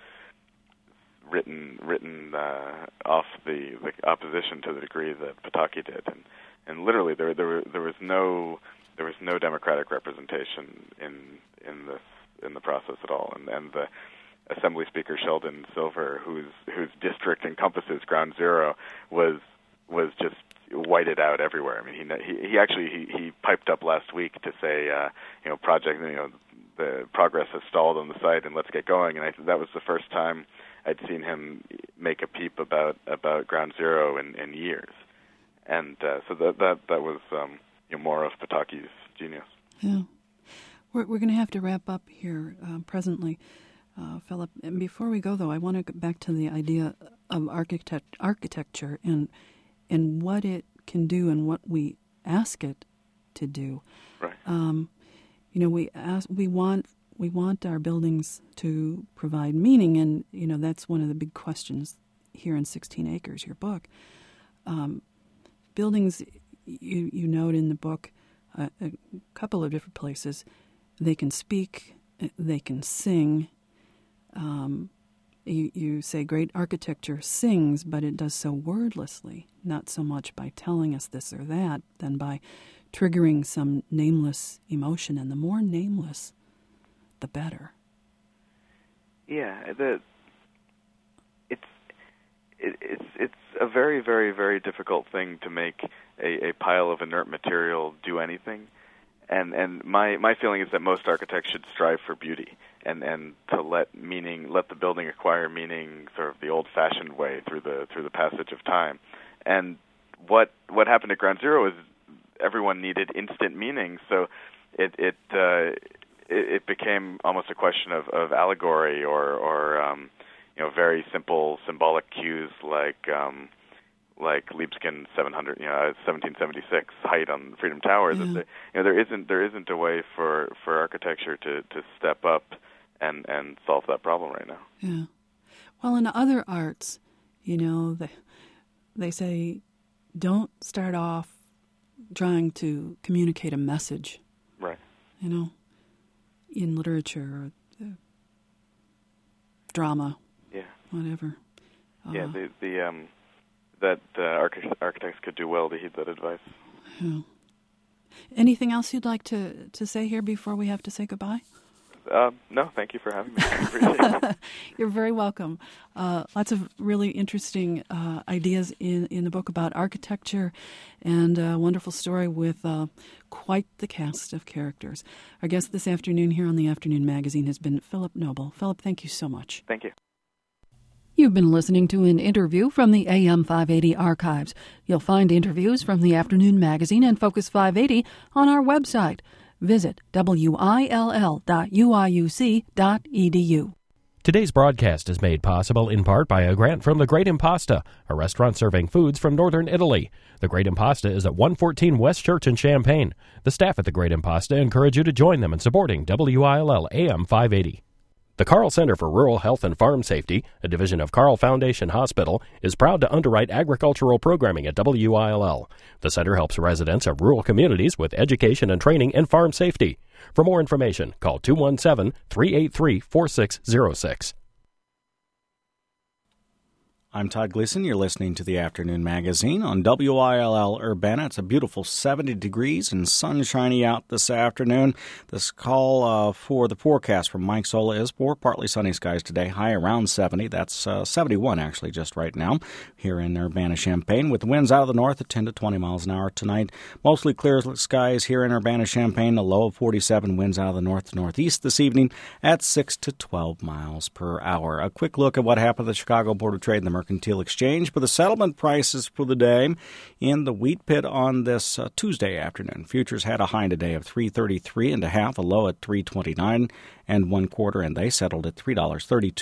written written uh, off the, the opposition to the degree that Pataki did, and and literally there there there was no there was no democratic representation in in this in the process at all, and and the Assembly Speaker Sheldon Silver, whose whose district encompasses Ground Zero, was was just whited out everywhere. I mean, he he, he actually he, he piped up last week to say, uh, you know, project, you know, the progress has stalled on the site, and let's get going. And I think that was the first time I'd seen him make a peep about about Ground Zero in, in years. And uh, so that that that was um, you know, more of Pataki's genius. Yeah, we're we're going to have to wrap up here uh, presently. Uh, Philip, and before we go, though, I want to get back to the idea of architect, architecture and and what it can do and what we ask it to do. Right. Um, you know, we ask, we want we want our buildings to provide meaning, and you know that's one of the big questions here in sixteen acres, your book. Um, buildings, you you note in the book, uh, a couple of different places, they can speak, they can sing. Um, you, you say great architecture sings, but it does so wordlessly, not so much by telling us this or that, than by triggering some nameless emotion. And the more nameless, the better. Yeah, the it's it, it's it's a very very very difficult thing to make a, a pile of inert material do anything. And and my, my feeling is that most architects should strive for beauty and, and to let meaning let the building acquire meaning sort of the old-fashioned way through the through the passage of time. And what what happened at Ground Zero is everyone needed instant meaning, so it it uh, it, it became almost a question of, of allegory or or um, you know very simple symbolic cues like. Um, like Libeskind seven hundred, you know, seventeen seventy-six height on Freedom Tower. Yeah. That the, you know, there isn't there isn't a way for, for architecture to, to step up and, and solve that problem right now. Yeah. Well, in other arts, you know, they they say don't start off trying to communicate a message. Right. You know, in literature or uh, drama. Yeah. Whatever. Uh, yeah. The the um. that uh, arch- architects could do well to heed that advice. Yeah. Anything else you'd like to, to say here before we have to say goodbye? Uh, no, thank you for having me. I appreciate it. You're very welcome. Uh, lots of really interesting uh, ideas in, in the book about architecture and a wonderful story with uh, quite the cast of characters. Our guest this afternoon here on the Afternoon Magazine has been Philip Noble. Philip, thank you so much. Thank you. You've been listening to an interview from the A M five eighty archives. You'll find interviews from the Afternoon Magazine and Focus five eighty on our website. Visit W I L L dot U I U C dot E D U. Today's broadcast is made possible in part by a grant from The Great Impasta, a restaurant serving foods from northern Italy. The Great Impasta is at one fourteen West Church in Champaign. The staff at The Great Impasta encourage you to join them in supporting W I L L A M five eighty. The Carle Center for Rural Health and Farm Safety, a division of Carle Foundation Hospital, is proud to underwrite agricultural programming at W I L L. The center helps residents of rural communities with education and training in farm safety. For more information, call two one seven, three eight three, four six zero six. I'm Todd Gleason. You're listening to the Afternoon Magazine on W I L L Urbana. It's a beautiful seventy degrees and sunshiny out this afternoon. This call uh, for the forecast from Mike Zola is for partly sunny skies today, high around seventy. That's uh, seventy-one actually just right now here in Urbana-Champaign, with winds out of the north at ten to twenty miles an hour tonight. Mostly clear skies here in Urbana-Champaign, a low of forty-seven, winds out of the north to northeast this evening at six to twelve miles per hour. A quick look at what happened at the Chicago Board of Trade and the Mercantile Exchange for the settlement prices for the day in the wheat pit on this uh, Tuesday afternoon. Futures had a high today of three thirty-three and a half, a low at three twenty-nine and one quarter, and they settled at three dollars thirty-two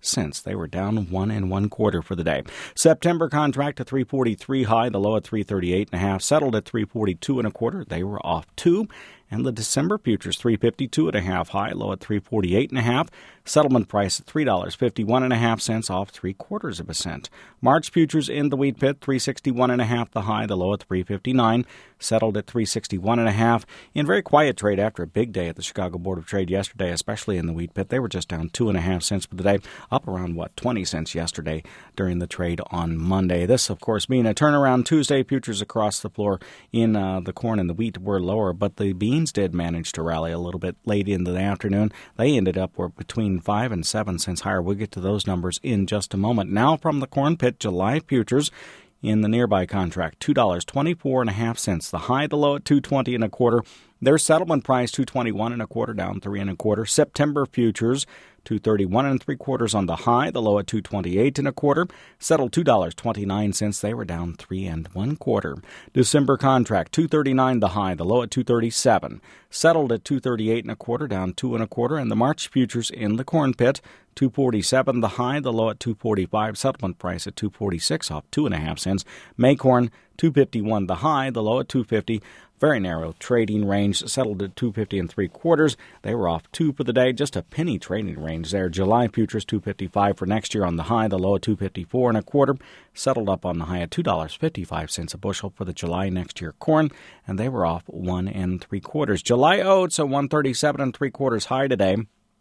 cents. They were down one and one quarter for the day. September contract at three forty-three high, the low at three thirty-eight and a half, settled at three forty-two and a quarter. They were off two. And the December futures three fifty-two and a half high, low at three forty-eight and a half. Settlement price at three dollars fifty-one and a half cents, off three quarters of a cent. March futures in the wheat pit three sixty-one and a half the high, the low at three fifty-nine, settled at three sixty-one and a half. In very quiet trade after a big day at the Chicago Board of Trade yesterday, especially in the wheat pit, they were just down two and a half cents for the day, up around what twenty cents yesterday during the trade on Monday. This, of course, being a turnaround Tuesday. Futures across the floor in uh, the corn and the wheat were lower, but the beans did manage to rally a little bit late into the afternoon. They ended up were between five and seven cents higher. We'll get to those numbers in just a moment. Now from the corn pit, July futures in the nearby contract, two dollars twenty-four and a half cents. The high, the low at two twenty and a quarter. Their settlement price two twenty-one and a quarter, down three and a quarter. September futures two thirty-one and three quarters on the high, the low at two twenty-eight and a quarter. Settled two dollars twenty-nine cents. They were down three and one quarter. December contract two thirty-nine the high, the low at two thirty-seven. Settled at two thirty-eight and a quarter, down two and a quarter. And the March futures in the corn pit two forty-seven the high, the low at two forty-five. Settlement price at two forty-six, off two and a half cents. May corn two fifty-one the high, the low at two fifty. Very narrow trading range, settled at two fifty and three quarters. They were off two for the day, just a penny trading range there. July futures two fifty-five for next year on the high, the low at two fifty-four and a quarter. Settled up on the high at two dollars fifty-five cents a bushel for the July next year corn, and they were off one and three quarters. July oats at one thirty-seven and three quarters high today.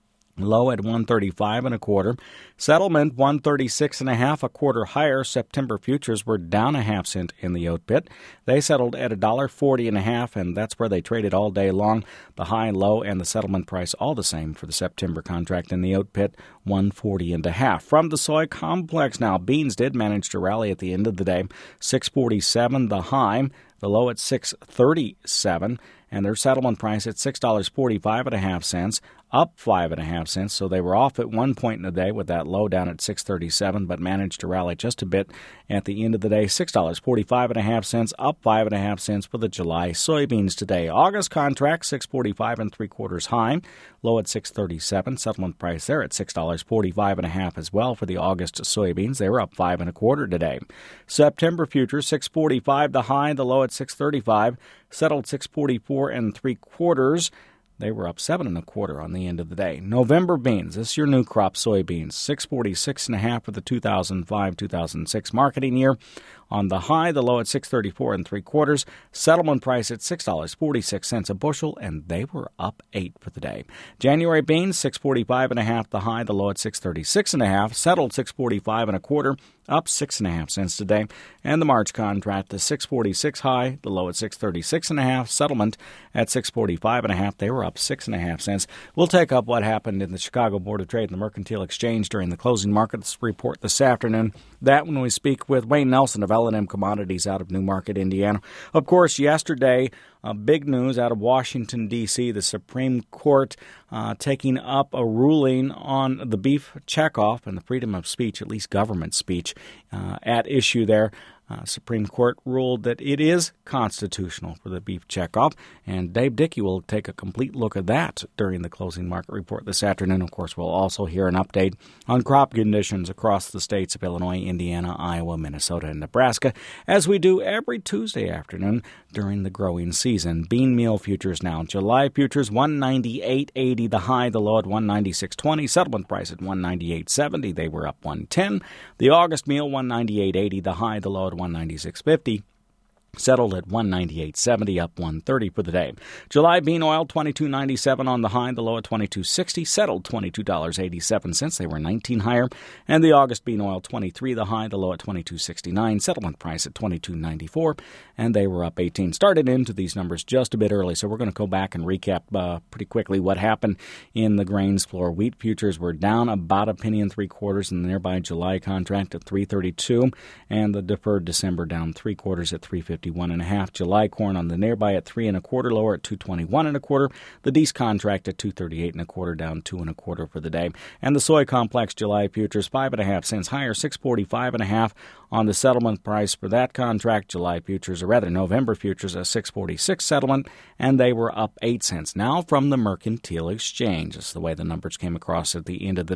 Low at one thirty-five and a quarter. Settlement one thirty-six and a half, a quarter higher. September futures were down a half cent in the oat pit. They settled at a dollar forty and a half, and that's where they traded all day long. The high, low, and the settlement price all the same for the September contract in the oat pit, one forty and a half. From the soy complex now, beans did manage to rally at the end of the day. six forty-seven the high, the low at six thirty-seven, and their settlement price at six dollars forty-five and a half cents. Up five and a half cents, so they were off at one point in the day with that low down at six thirty-seven, but managed to rally just a bit at the end of the day. Six dollars forty-five and a half cents, up five and a half cents for the July soybeans today. August contract six forty-five and three quarters high, low at six thirty-seven. Settlement price there at six dollars forty-five and a half as well for the August soybeans. They were up five and a quarter today. September futures six forty-five the high, the low at six thirty-five. Settled six forty-four and three quarters. They were up seven and a quarter on the end of the day. November beans, this is your new crop soybeans, six forty-six and a half for the two thousand five two thousand six marketing year. On the high, the low at six thirty-four and three quarters. Settlement price at six dollars forty-six cents a bushel, and they were up eight for the day. January beans, six forty-five and a half the high, the low at six thirty-six and a half. Settled six forty-five and a quarter, up six and a half cents today. And the March contract, the six forty-six high, the low at six thirty-six and a half. Settlement at six forty-five and a half. They were up six and a half cents. We'll take up what happened in the Chicago Board of Trade and the Mercantile Exchange during the closing markets report this afternoon. That when we speak with Wayne Nelson of L and M Commodities out of Newmarket, Indiana. Of course, yesterday, uh, big news out of Washington, D C, the Supreme Court uh, taking up a ruling on the beef checkoff and the freedom of speech, at least government speech, uh, at issue there. Uh, Supreme Court ruled that it is constitutional for the beef checkoff, and Dave Dickey will take a complete look at that during the closing market report this afternoon. Of course, we'll also hear an update on crop conditions across the states of Illinois, Indiana, Iowa, Minnesota, and Nebraska, as we do every Tuesday afternoon during the growing season. Bean meal futures now. July futures one ninety-eight eighty the high, the low at one ninety-six twenty. Settlement price at one ninety-eight seventy. They were up one ten. The August meal one ninety-eight eighty the high, the low at one ninety-six fifty. Settled at one ninety-eight seventy, up one thirty for the day. July bean oil twenty-two ninety-seven on the high, the low at twenty-two sixty. Settled twenty-two eighty-seven. They were nineteen higher. And the August bean oil twenty-three the high, the low at twenty-two sixty-nine. Settlement price at twenty-two ninety-four, and they were up eighteen. Started into these numbers just a bit early, so we're going to go back and recap uh, pretty quickly what happened in the grains floor. Wheat futures were down about a penny and three quarters in the nearby July contract at three thirty-two, and the deferred December down three quarters at three fifty. One and a half. July corn on the nearby at three and a quarter, lower at two twenty-one and a quarter. The Dees contract at two thirty-eight and a quarter, down two and a quarter for the day. And the soy complex July futures five and a half cents higher, six forty-five and a half on the settlement price for that contract. July futures, or rather November futures, a six forty-six settlement, and they were up eight cents. Now from the Mercantile Exchange. That's the way the numbers came across at the end of the day.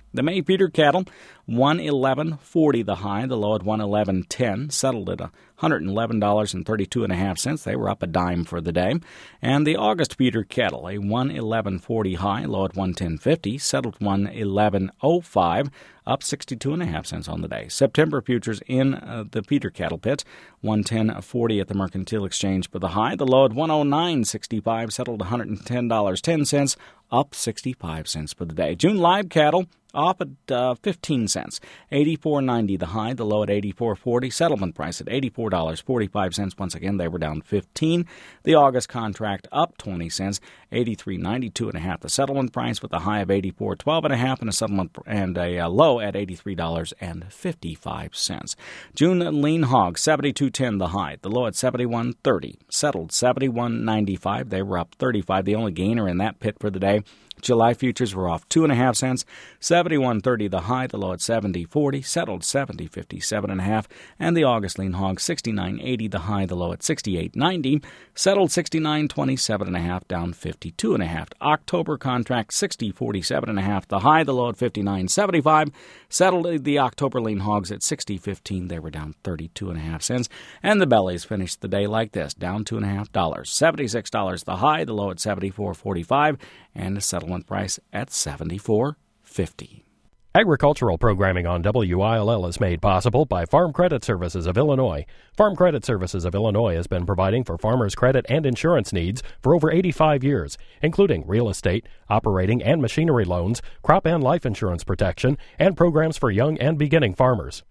The May Peter cattle, one eleven forty the high, the low at one eleven ten, settled at one hundred eleven dollars and thirty-two and a half cents. They were up a dime for the day. And the August Peter cattle, a one eleven forty high, low at one ten fifty, settled one eleven oh five, up sixty-two and a half cents on the day. September futures in uh, the Peter cattle pit, one ten forty at the Mercantile Exchange for the high, the low at one oh nine sixty-five, settled one hundred ten dollars and ten cents, up sixty-five cents for the day. June live cattle off at uh, fifteen cents, eighty-four ninety the high, the low at eighty-four forty, settlement price at eighty-four dollars and forty-five cents. Once again, they were down fifteen. The August contract up twenty cents, eighty-three ninety-two and a half the settlement price, with a high of eighty-four twelve and a half and a settlement and a uh, low at eighty-three dollars and fifty-five cents. June lean hog seventy-two ten the high, the low at seventy-one thirty, settled seventy-one ninety-five. They were up thirty-five, the only gainer in that pit for the day. July futures were off two and a half cents, seventy-one thirty the high, the low at seventy forty, settled seventy fifty-seven and a half, and the August lean hog sixty-nine eighty the high, the low at sixty-eight ninety, settled sixty-nine twenty-seven and a half, down fifty-two and a half. October contract sixty forty-seven and a half the high, the low at fifty-nine seventy-five, settled the October lean hogs at sixty fifteen. They were down thirty-two and a half cents, and the bellies finished the day like this, down two and a half dollars, seventy-six dollars the high, the low at seventy-four forty-five, and the settlement price at seventy-four fifty. Agricultural programming on W I L L is made possible by Farm Credit Services of Illinois. Farm Credit Services of Illinois has been providing for farmers' credit and insurance needs for over eighty-five years, including real estate, operating and machinery loans, crop and life insurance protection, and programs for young and beginning farmers.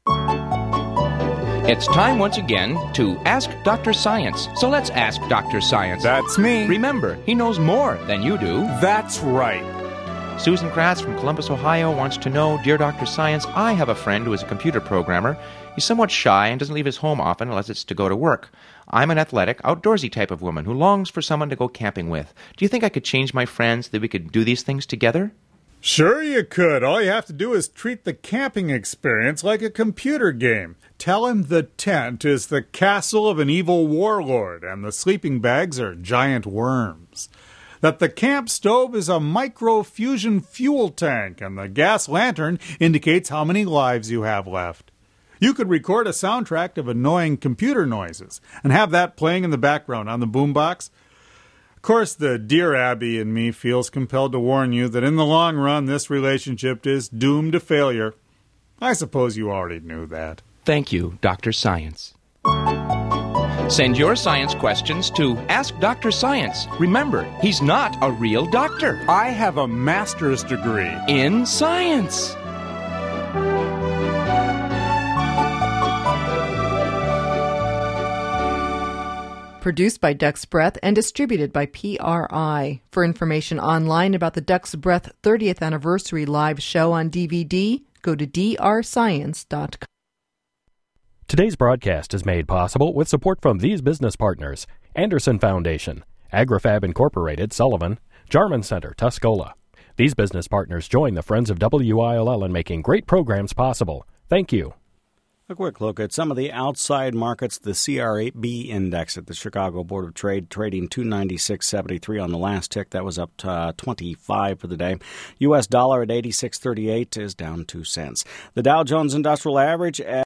It's time once again to Ask Doctor Science. So let's ask Doctor Science. That's me. Remember, he knows more than you do. That's right. Susan Kratz from Columbus, Ohio wants to know, Dear Doctor Science, I have a friend who is a computer programmer. He's somewhat shy and doesn't leave his home often unless it's to go to work. I'm an athletic, outdoorsy type of woman who longs for someone to go camping with. Do you think I could change my friends so that we could do these things together? Sure you could. All you have to do is treat the camping experience like a computer game. Tell him the tent is the castle of an evil warlord and the sleeping bags are giant worms. That the camp stove is a micro-fusion fuel tank and the gas lantern indicates how many lives you have left. You could record a soundtrack of annoying computer noises and have that playing in the background on the boombox. Of course, the Dear Abby in me feels compelled to warn you that in the long run, this relationship is doomed to failure. I suppose you already knew that. Thank you, Doctor Science. Send your science questions to Ask Doctor Science. Remember, he's not a real doctor. I have a master's degree in science. Produced by Duck's Breath and distributed by P R I. For information online about the Duck's Breath thirtieth Anniversary Live Show on D V D, go to d r science dot com. Today's broadcast is made possible with support from these business partners: Anderson Foundation, AgriFab Incorporated, Sullivan, Jarman Center, Tuscola. These business partners join the Friends of W I L L in making great programs possible. Thank you. A quick look at some of the outside markets. The C R A B index at the Chicago Board of Trade trading two ninety-six seventy-three on the last tick. That was up to uh, twenty-five for the day. U S dollar at eighty-six thirty-eight is down two cents. The Dow Jones Industrial Average at